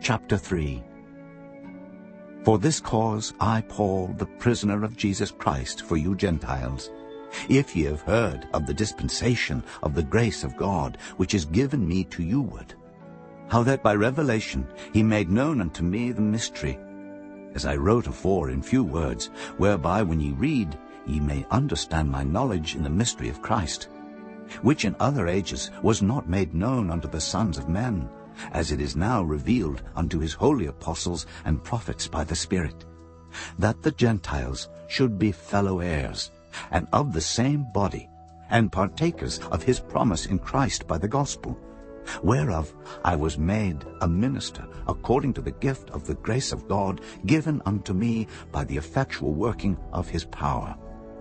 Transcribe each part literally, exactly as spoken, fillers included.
Chapter three. For this cause I, Paul, the prisoner of Jesus Christ, for you Gentiles, if ye have heard of the dispensation of the grace of God, which is given me to youward, how that by revelation he made known unto me the mystery, as I wrote afore in few words, whereby when ye read, ye may understand my knowledge in the mystery of Christ, which in other ages was not made known unto the sons of men, as it is now revealed unto his holy apostles and prophets by the Spirit, that the Gentiles should be fellow heirs, and of the same body, and partakers of his promise in Christ by the gospel, whereof I was made a minister according to the gift of the grace of God given unto me by the effectual working of his power.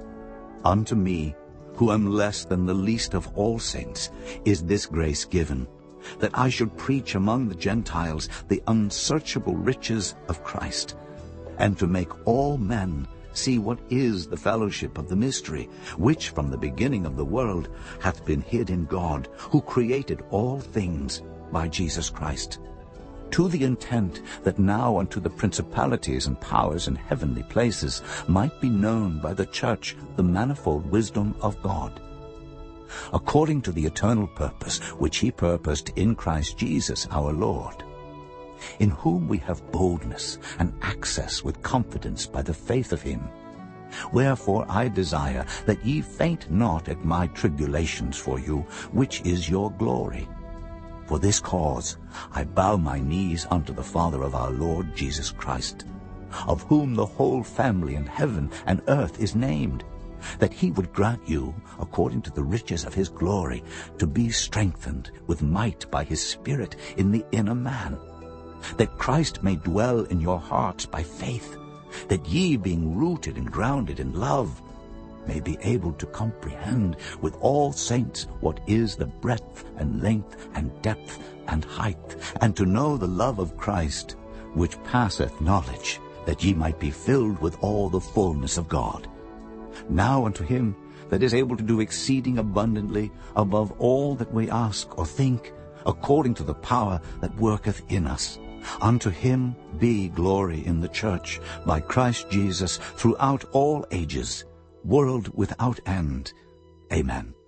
Unto me, who am less than the least of all saints, is this grace given, that I should preach among the Gentiles the unsearchable riches of Christ, and to make all men see what is the fellowship of the mystery, which from the beginning of the world hath been hid in God, who created all things by Jesus Christ, to the intent that now unto the principalities and powers in heavenly places might be known by the church the manifold wisdom of God, according to the eternal purpose which he purposed in Christ Jesus our Lord, in whom we have boldness and access with confidence by the faith of him. Wherefore I desire that ye faint not at my tribulations for you, which is your glory. For this cause I bow my knees unto the Father of our Lord Jesus Christ, of whom the whole family in heaven and earth is named, that he would grant you, according to the riches of his glory, to be strengthened with might by his Spirit in the inner man, that Christ may dwell in your hearts by faith, that ye, being rooted and grounded in love, may be able to comprehend with all saints what is the breadth and length and depth and height, and to know the love of Christ, which passeth knowledge, that ye might be filled with all the fullness of God. Now unto him that is able to do exceeding abundantly above all that we ask or think, according to the power that worketh in us, unto him be glory in the church by Christ Jesus throughout all ages, world without end. Amen.